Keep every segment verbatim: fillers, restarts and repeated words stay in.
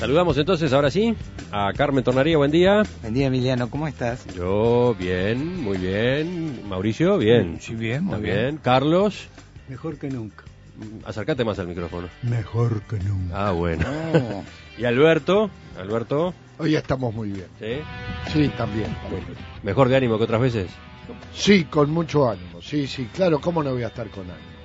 Saludamos entonces, ahora sí, a Carmen Tornaría, buen día. Buen día, Emiliano, ¿cómo estás? Yo, bien, muy bien. Mauricio, bien. Sí, bien, muy También. bien. Carlos. Mejor que nunca. Acércate más al micrófono. Mejor que nunca. Ah, bueno. Oh. Y Alberto, Alberto. Hoy estamos muy bien. ¿Sí? Sí, también. ¿Mejor de ánimo que otras veces? Sí, con mucho ánimo. Sí, sí, claro, ¿cómo no voy a estar con ánimo?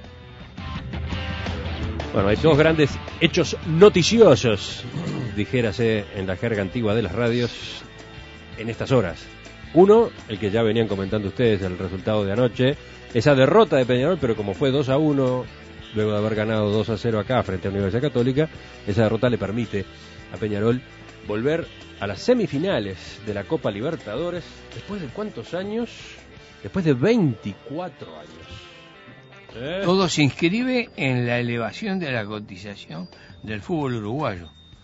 Bueno, hay dos grandes hechos noticiosos, dijérase en la jerga antigua de las radios, en estas horas. Uno, el que ya venían comentando ustedes, el resultado de anoche, esa derrota de Peñarol, pero como fue dos a uno, luego de haber ganado dos a cero acá frente a la Universidad Católica, esa derrota le permite a Peñarol volver a las semifinales de la Copa Libertadores, después de cuántos años, después de veinticuatro años. ¿Eh? Todo se inscribe en la elevación de la cotización del fútbol uruguayo.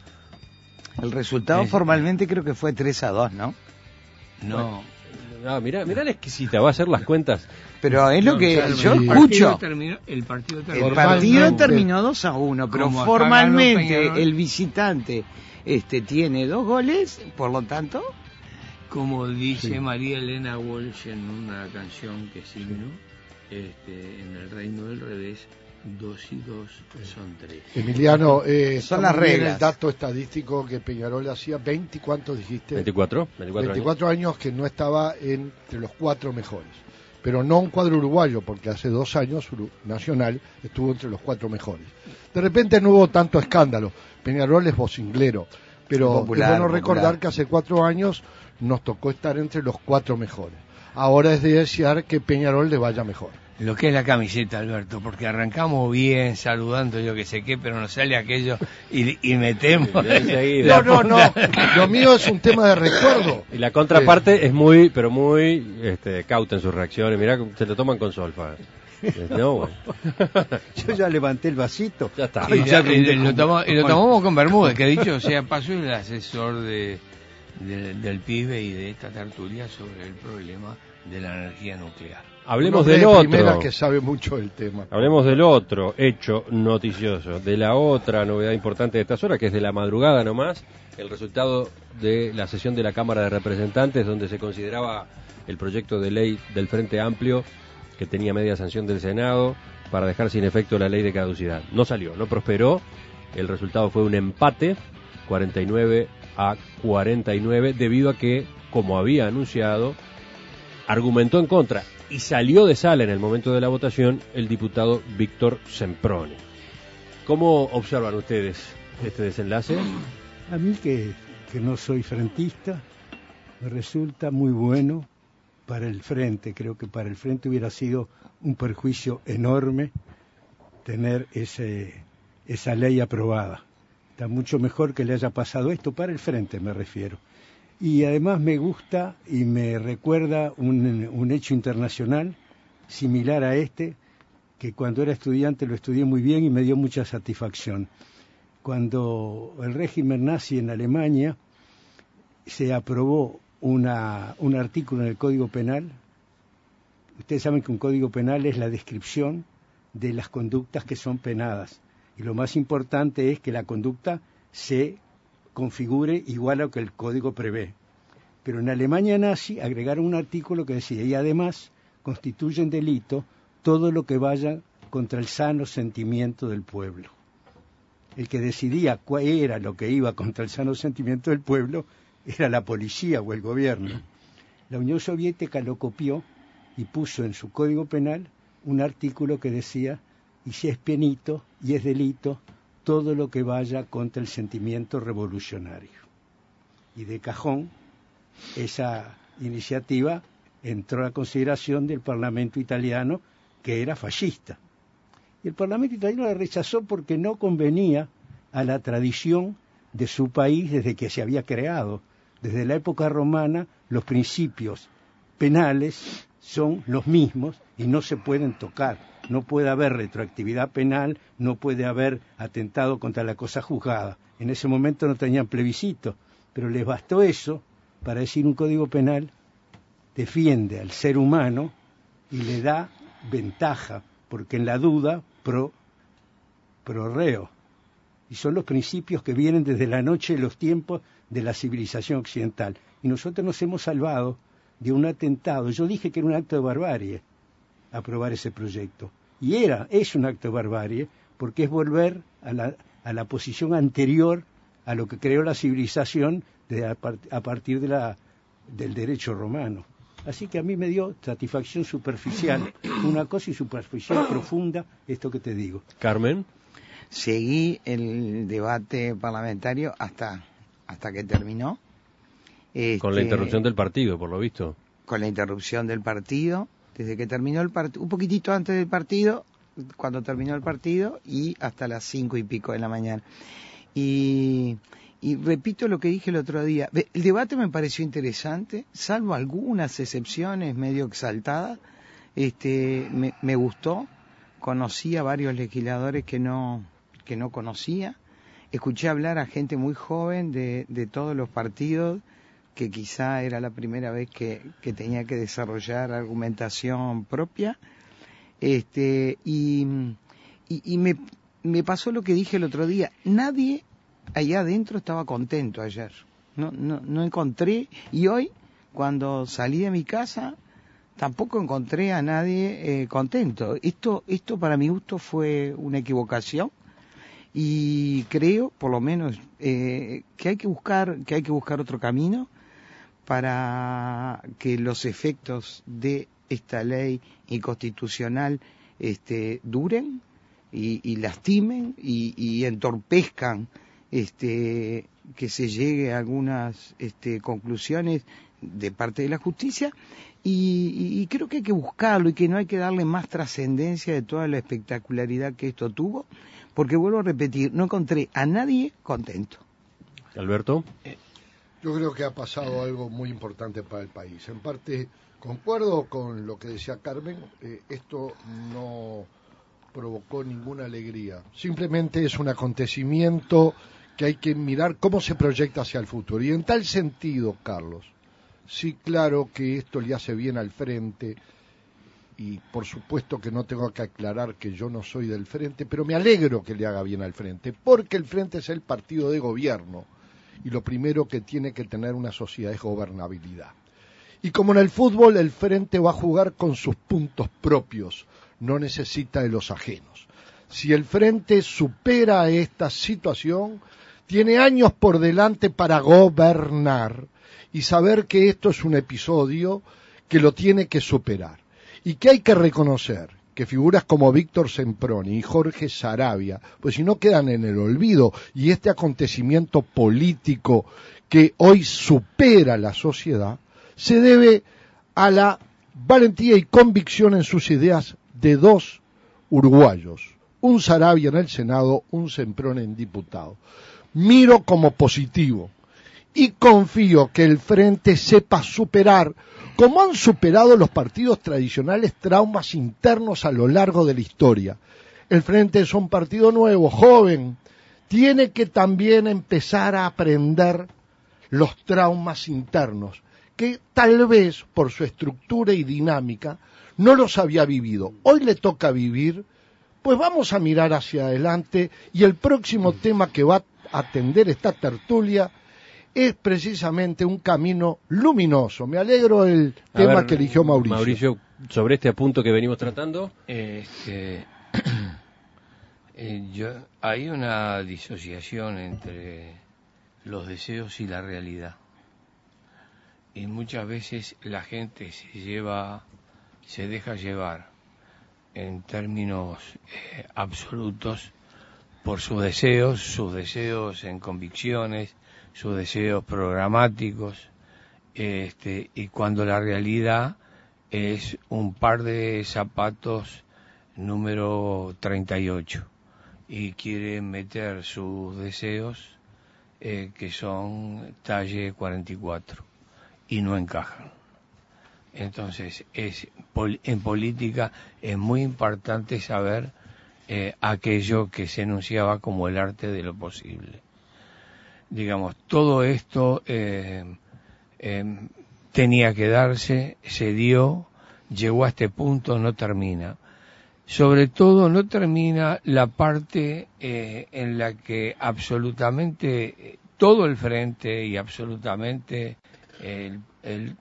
El resultado Es- formalmente creo que fue tres a dos, ¿no? No. No, mirá, mirá la exquisita, va a hacer las cuentas. Pero es lo No, que claro, yo el escucho. partido terminó- el partido El terminó. partido Formalmente. terminó dos a uno, pero Como acá formalmente ganó Peñarol. el visitante este tiene dos goles, por lo tanto, Como dice Sí. María Elena Walsh en una canción que signo, este, en el reino del revés, dos y dos son tres. Emiliano, eh, Son está las muy bien reglas. el dato estadístico que Peñarol hacía veinte, ¿cuántos dijiste? veinticuatro, veinticuatro, veinticuatro años que no estaba entre los cuatro mejores. Pero no un cuadro uruguayo, porque hace dos años Uru- Nacional estuvo entre los cuatro mejores. De repente no hubo tanto escándalo. Peñarol es vocinglero, pero Popular, es bueno popular. recordar que hace cuatro años nos tocó estar entre los cuatro mejores. Ahora es de desear que Peñarol le vaya mejor. Lo que es la camiseta, Alberto, porque arrancamos bien, saludando yo que sé qué, pero nos sale aquello y, y metemos. Enseguida. No, no, no. Lo mío es un tema de recuerdo. Y la contraparte es muy, pero muy este, cauta en sus reacciones. Mirá, se lo toman con solfa. No, bueno. yo ya levanté el vasito. Ya está. Y, ya ya- y brindé lo, con- tomamos, y lo tomamos con Bermúdez, que dicho sea paso, es el asesor de, de- del pibe y de esta tertulia sobre el problema de la energía nuclear. Hablemos Un hombre del de primera otro. que sabe mucho del tema. Hablemos del otro hecho noticioso, de la otra novedad importante de estas horas, que es de la madrugada nomás, el resultado de la sesión de la Cámara de Representantes, donde se consideraba el proyecto de ley del Frente Amplio, que tenía media sanción del Senado, para dejar sin efecto la ley de caducidad. No salió, no prosperó, el resultado fue un empate, cuarenta y nueve a cuarenta y nueve, debido a que, como había anunciado, argumentó en contra y salió de sala en el momento de la votación el diputado Víctor Semproni. ¿Cómo observan ustedes este desenlace? A mí que, que no soy frentista, me resulta muy bueno para el frente. Creo que para el frente hubiera sido un perjuicio enorme tener ese, esa ley aprobada. Está mucho mejor que le haya pasado esto, para el frente me refiero. Y además me gusta y me recuerda un, un hecho internacional similar a este, que cuando era estudiante lo estudié muy bien y me dio mucha satisfacción. Cuando el régimen nazi en Alemania se aprobó una, un artículo en el Código Penal. Ustedes saben que un Código Penal es la descripción de las conductas que son penadas. Y lo más importante es que la conducta se configure igual a lo que el Código prevé. Pero en Alemania nazi agregaron un artículo que decía, y además constituyen delito todo lo que vaya contra el sano sentimiento del pueblo. El que decidía cuál era lo que iba contra el sano sentimiento del pueblo era la policía o el gobierno. La Unión Soviética lo copió y puso en su Código Penal un artículo que decía, y si es penito y es delito, todo lo que vaya contra el sentimiento revolucionario. Y de cajón, esa iniciativa entró a consideración del Parlamento italiano, que era fascista. Y el Parlamento italiano la rechazó porque no convenía a la tradición de su país desde que se había creado. Desde la época romana, los principios penales son los mismos y no se pueden tocar. No puede haber retroactividad penal, no puede haber atentado contra la cosa juzgada. En ese momento no tenían plebiscito, pero les bastó eso para decir un código penal defiende al ser humano y le da ventaja, porque en la duda pro, pro reo. y son los principios que vienen desde la noche de los tiempos de la civilización occidental. Y nosotros nos hemos salvado de un atentado. Yo dije que era un acto de barbarie aprobar ese proyecto. Y era, es un acto de barbarie, porque es volver a la, a la posición anterior a lo que creó la civilización de, a, part, a partir de la, del derecho romano. Así que a mí me dio satisfacción superficial, una cosa y superficial profunda, esto que te digo. Carmen. Seguí el debate parlamentario hasta, hasta que terminó. Este, con la interrupción del partido, por lo visto. Con la interrupción del partido, desde que terminó el partido, un poquitito antes del partido, cuando terminó el partido, y hasta las cinco y pico de la mañana. Y, y repito lo que dije el otro día, el debate me pareció interesante, salvo algunas excepciones medio exaltadas, este, me, me gustó, conocí a varios legisladores que no, que no conocía, escuché hablar a gente muy joven de, de todos los partidos, que quizá era la primera vez que, que tenía que desarrollar argumentación propia, este, y, y, y me, me pasó lo que dije el otro día, nadie allá adentro estaba contento ayer, no, no, no encontré, y hoy cuando salí de mi casa tampoco encontré a nadie eh, contento. Esto, esto para mi gusto fue una equivocación, y creo, por lo menos, eh, que hay que buscar, que hay que buscar otro camino para que los efectos de esta ley inconstitucional este, duren y, y lastimen y, y entorpezcan este, que se llegue a algunas este, conclusiones de parte de la justicia, y, y, y creo que hay que buscarlo y que no hay que darle más trascendencia de toda la espectacularidad que esto tuvo, porque vuelvo a repetir, no encontré a nadie contento. Alberto. Yo creo que ha pasado algo muy importante para el país. En parte concuerdo con lo que decía Carmen, eh, esto no provocó ninguna alegría. Simplemente es un acontecimiento que hay que mirar cómo se proyecta hacia el futuro. Y en tal sentido, Carlos, sí, claro que esto le hace bien al Frente, y por supuesto que no tengo que aclarar que yo no soy del Frente, pero me alegro que le haga bien al Frente, porque el Frente es el partido de gobierno. Y lo primero que tiene que tener una sociedad es gobernabilidad. Y como en el fútbol, el Frente va a jugar con sus puntos propios, no necesita de los ajenos. Si el Frente supera esta situación, tiene años por delante para gobernar y saber que esto es un episodio que lo tiene que superar. Y que hay que reconocer que figuras como Víctor Semproni y Jorge Saravia, pues si no quedan en el olvido, y este acontecimiento político que hoy supera la sociedad, se debe a la valentía y convicción en sus ideas de dos uruguayos, un Saravia en el Senado, un Semproni en diputado. Miro como positivo y confío que el Frente sepa superar, como han superado los partidos tradicionales, traumas internos a lo largo de la historia. El Frente es un partido nuevo, joven, tiene que también empezar a aprender los traumas internos, que tal vez por su estructura y dinámica no los había vivido. Hoy le toca vivir, pues vamos a mirar hacia adelante, y el próximo tema que va a atender esta tertulia es precisamente un camino luminoso. Me alegro del A tema ver, que eligió Mauricio. Mauricio, sobre este punto que venimos tratando. Este, eh, yo, hay una disociación entre los deseos y la realidad. Y muchas veces la gente se lleva, se deja llevar en términos eh, absolutos por sus deseos, sus deseos en convicciones, sus deseos programáticos, este, y cuando la realidad es un par de zapatos número treinta y ocho y quiere meter sus deseos eh, que son talle cuarenta y cuatro y no encajan. Entonces, es en política es muy importante saber eh, aquello que se enunciaba como el arte de lo posible. Digamos, todo esto eh, eh, tenía que darse, se dio, llegó a este punto, no termina. sobre todo no termina la parte eh, en la que absolutamente todo el frente y absolutamente el, el,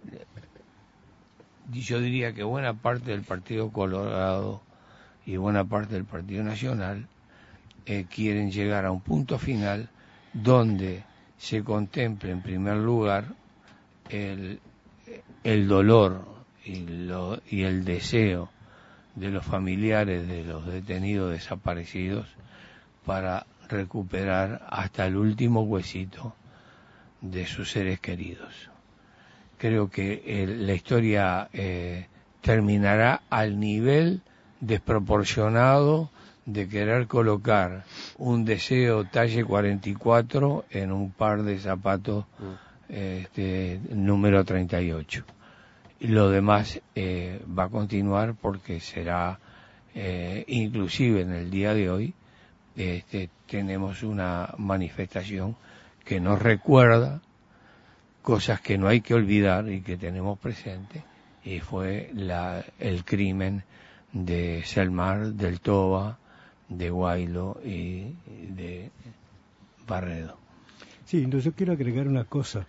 yo diría que buena parte del Partido Colorado y buena parte del Partido Nacional eh, quieren llegar a un punto final donde se contemple en primer lugar el, el dolor y, lo, y el deseo de los familiares de los detenidos desaparecidos para recuperar hasta el último huesito de sus seres queridos. Creo que eh, la historia eh, terminará al nivel desproporcionado de querer colocar un deseo talle cuarenta y cuatro en un par de zapatos este, número treinta y ocho. Y lo demás eh, va a continuar porque será, eh, inclusive en el día de hoy, este, tenemos una manifestación que nos recuerda cosas que no hay que olvidar y que tenemos presente, y fue la, el crimen de Selmar, del Toba, de Guaylo y de Barredo. Sí, entonces yo quiero agregar una cosa.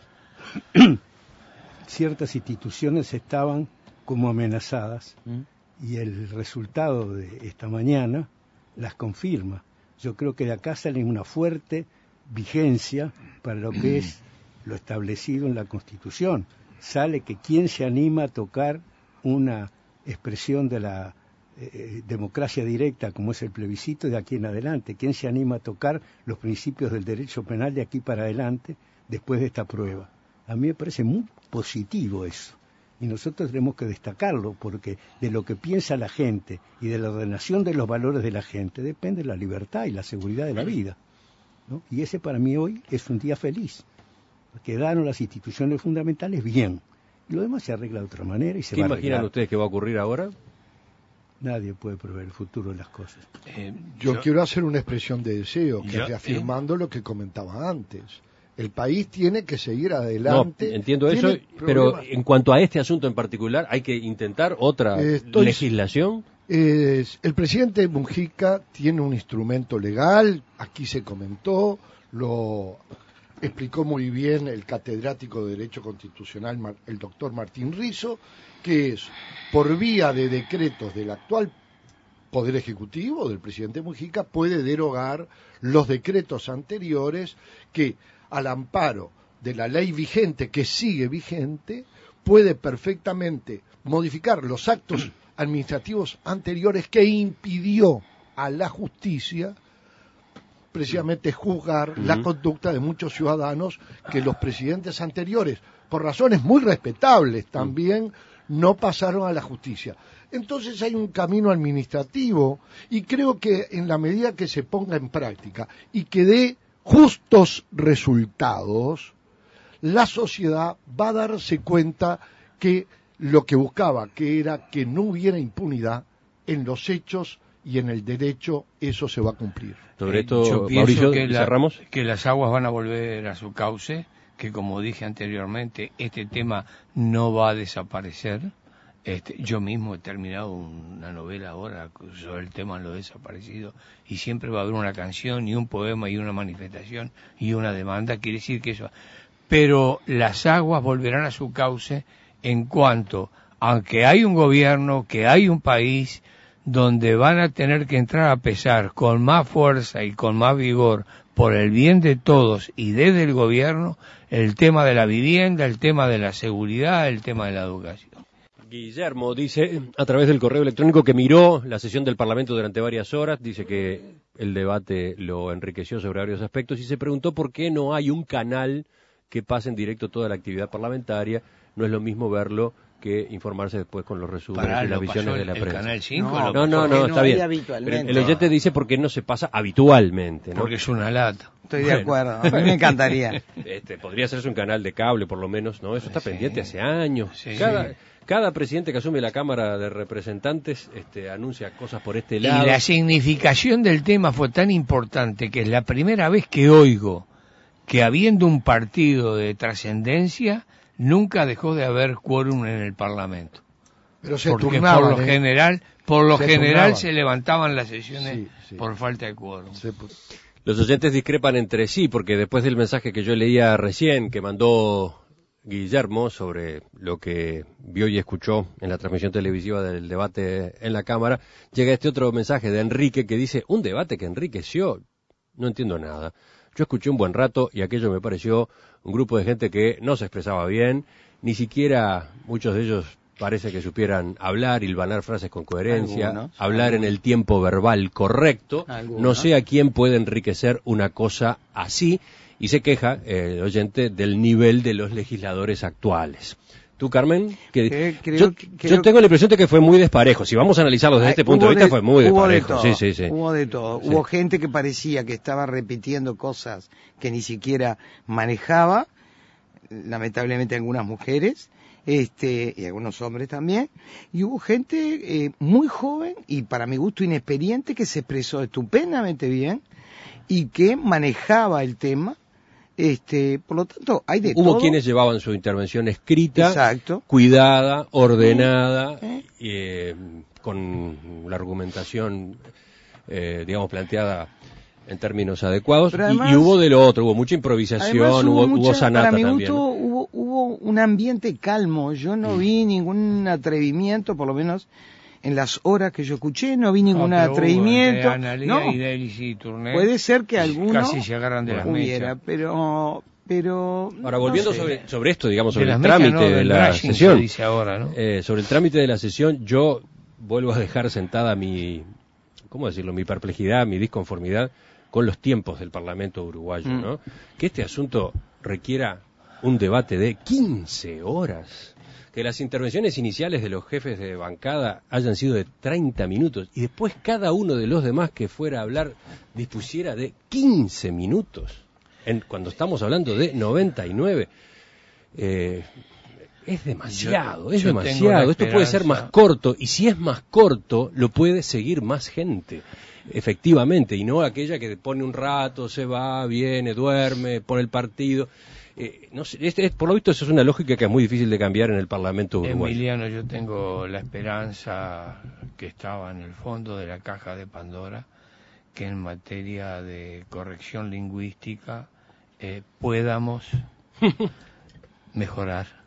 Ciertas instituciones estaban como amenazadas ¿Mm? y el resultado de esta mañana las confirma. Yo creo que de acá sale una fuerte vigencia para lo que es lo establecido en la Constitución. Sale que quien se anima a tocar una expresión de la eh, democracia directa como es el plebiscito de aquí en adelante, quien se anima a tocar los principios del derecho penal de aquí para adelante después de esta prueba. A mí me parece muy positivo eso, y nosotros tenemos que destacarlo, porque de lo que piensa la gente y de la ordenación de los valores de la gente depende la libertad y la seguridad de la vida, ¿no? Y ese para mí hoy es un día feliz. Quedaron las instituciones fundamentales bien, y lo demás se arregla de otra manera y se ¿Qué va a imaginan arreglar. ustedes que va a ocurrir ahora? Nadie puede prever el futuro de las cosas. Eh, yo, yo quiero hacer una expresión de deseo, que yo, reafirmando eh, lo que comentaba antes. El país tiene que seguir adelante. No, entiendo eso, pero en cuanto a este asunto en particular, ¿hay que intentar otra Estoy, legislación? Eh, el presidente Mujica tiene un instrumento legal, aquí se comentó, lo explicó muy bien el catedrático de Derecho Constitucional, el doctor Martín Rizo, que es por vía de decretos del actual Poder Ejecutivo, del presidente Mujica, puede derogar los decretos anteriores que, al amparo de la ley vigente, que sigue vigente, puede perfectamente modificar los actos administrativos anteriores que impidió a la justicia precisamente juzgar uh-huh. la conducta de muchos ciudadanos que los presidentes anteriores, por razones muy respetables también, no pasaron a la justicia. Entonces hay un camino administrativo, y creo que en la medida que se ponga en práctica y que dé justos resultados, la sociedad va a darse cuenta que lo que buscaba, que era que no hubiera impunidad en los hechos y en el derecho, eso se va a cumplir. Sobre esto, eh, yo Mauricio, que, la, cerramos. que las aguas van a volver a su cauce, que como dije anteriormente, este tema no va a desaparecer. Este, yo mismo he terminado una novela ahora sobre el tema de los desaparecidos, y siempre va a haber una canción y un poema y una manifestación y una demanda, quiere decir que eso... Pero las aguas volverán a su cauce en cuanto, aunque hay un gobierno, que hay un país donde van a tener que entrar a pesar con más fuerza y con más vigor por el bien de todos y desde el gobierno, el tema de la vivienda, el tema de la seguridad, el tema de la educación. Guillermo dice a través del correo electrónico que miró la sesión del Parlamento durante varias horas, dice que el debate lo enriqueció sobre varios aspectos y se preguntó por qué no hay un canal que pase en directo toda la actividad parlamentaria. No es lo mismo verlo que informarse después con los resúmenes Pará, y las visiones el, de la el prensa. Canal cinco, no, no, no, no, no, está bien. Habitualmente. El oyente dice porque no se pasa habitualmente, ¿no? Porque es una lata. Estoy bueno. de acuerdo, a mí me encantaría. Este, podría hacerse un canal de cable, por lo menos, ¿no? Eso está sí. pendiente hace años. Sí. Cada, cada presidente que asume la Cámara de Representantes este, anuncia cosas por este lado. Y la significación del tema fue tan importante que es la primera vez que oigo que habiendo un partido de trascendencia, nunca dejó de haber quórum en el Parlamento. Pero se porque turnaban, por lo ¿eh? general, por lo Se general turnaban. se levantaban las sesiones Sí, sí. por falta de quórum. Se- Los oyentes discrepan entre sí, porque después del mensaje que yo leía recién, que mandó Guillermo sobre lo que vio y escuchó en la transmisión televisiva del debate en la Cámara, llega este otro mensaje de Enrique que dice, un debate que enriqueció, no entiendo nada. Yo escuché un buen rato y aquello me pareció un grupo de gente que no se expresaba bien, ni siquiera muchos de ellos parece que supieran hablar, hilvanar frases con coherencia, Algunos, hablar algunos. en el tiempo verbal correcto. Algunos. No sé a quién puede enriquecer una cosa así, y se queja eh, el oyente del nivel de los legisladores actuales. ¿Tú, Carmen? Que, Eh, creo yo, que- yo creo tengo la impresión de que fue muy desparejo. Si vamos a analizarlo desde Ay, este punto hubo de vista, fue muy hubo de desparejo. todo, Sí, sí, sí. Hubo de todo. Sí. Hubo gente que parecía que estaba repitiendo cosas que ni siquiera manejaba, lamentablemente algunas mujeres, este, y algunos hombres también, y hubo gente eh, muy joven y para mi gusto inexperiente que se expresó estupendamente bien y que manejaba el tema. Este, por lo tanto, hay de Hubo todo. quienes llevaban su intervención escrita, Exacto. cuidada, ordenada, ¿Eh? eh, con la argumentación, eh, digamos, planteada en términos adecuados. Pero Y- además- y, hubo de lo otro, hubo mucha improvisación, Además, hubo, mucha- hubo sanata para mi también. gusto ¿no? hubo, hubo, hubo un ambiente calmo. Yo no vi ningún atrevimiento, por lo menos en las horas que yo escuché, no vi ningún No, pero hubo atrevimiento. entre Analía No, y Delis y Turner, puede ser que alguno casi se agarran de las hubiera, mechas. pero, pero Ahora, no volviendo sé. sobre, sobre esto, digamos, De sobre las el mechas, trámite no, de del la brushing sesión, se dice ahora, ¿no? eh, sobre el trámite de la sesión, yo vuelvo a dejar sentada mi, ¿cómo decirlo?, mi perplejidad, mi disconformidad con los tiempos del Parlamento uruguayo, Mm. ¿no? Que este asunto requiera un debate de quince horas, que las intervenciones iniciales de los jefes de bancada hayan sido de treinta minutos y después cada uno de los demás que fuera a hablar dispusiera de quince minutos, en, cuando estamos hablando de noventa y nueve. Eh, es demasiado, Yo- es yo tengo demasiado. la Esto puede ser más esperanza- corto, y si es más corto, lo puede seguir más gente, efectivamente, y no aquella que pone un rato, se va, viene, duerme, pone el partido. Eh, no sé, este, es- por lo visto eso es una lógica que es muy difícil de cambiar en el Parlamento uruguayo. Emiliano, yo tengo la esperanza que estaba en el fondo de la caja de Pandora, que en materia de corrección lingüística eh, podamos mejorar.